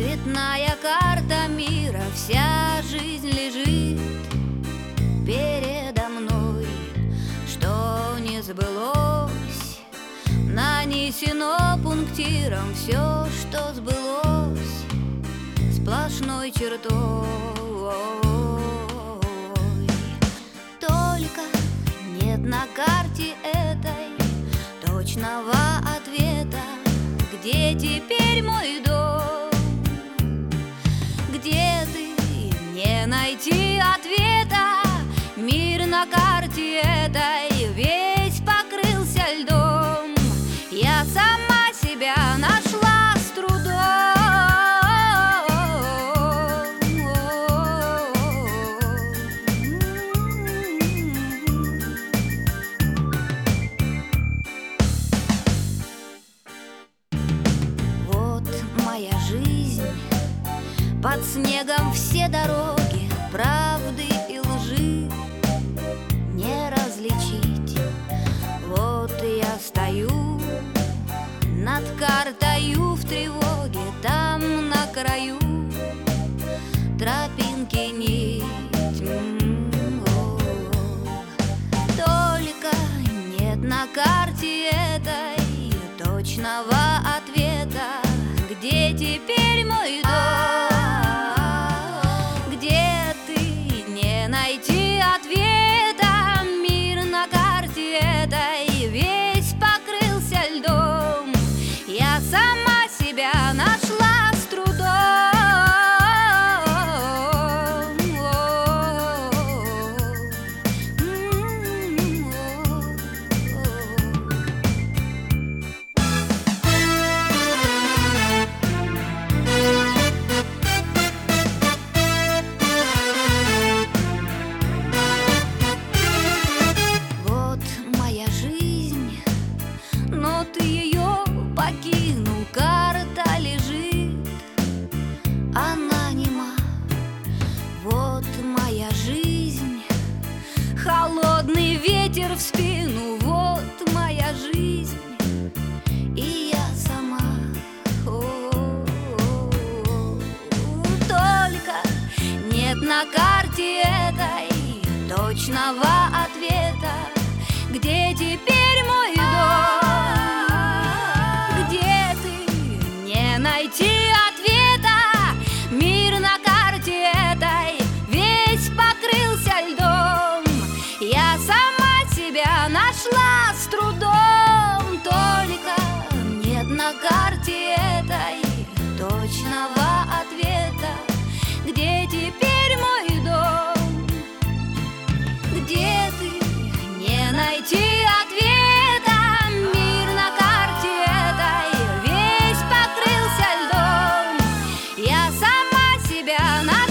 Цветная карта мира, вся жизнь лежит передо мной. Что не сбылось, нанесено пунктиром. Все, что сбылось, сплошной чертой. Только нет на карте этой точного ответа. Где теперь мой дом? Где ты? Не найти ответа. Мир на карте этой весь покрылся льдом. Я сама себя нашла с трудом. Вот моя жизнь, под снегом все дороги, правды и лжи не различить. Вот я стою над картою в тревоге, там на краю тропинки нить. Только нет на карте этой точного ответа. Где теперь мой дом? Где ты? Не найти ответа. Мир на карте этой весь покрылся льдом. Я сама себя нашла с трудом. Вот моя жизнь, но ты ее покинул. Карта лежит, она нема. Вот моя жизнь, холодный ветер в спину. Вот моя жизнь, и я сама. Только нет на карте этой точного ответа. Где теперь мой дом? Где ты? Не найти ответа. Мир на карте этой весь покрылся льдом. Я сама себя нашла с трудом. Только нет на карте этой точного ответа. Где теперь мой дом? Где ты? Не найти ответа. Мир на карте этой весь покрылся льдом. Я сама себя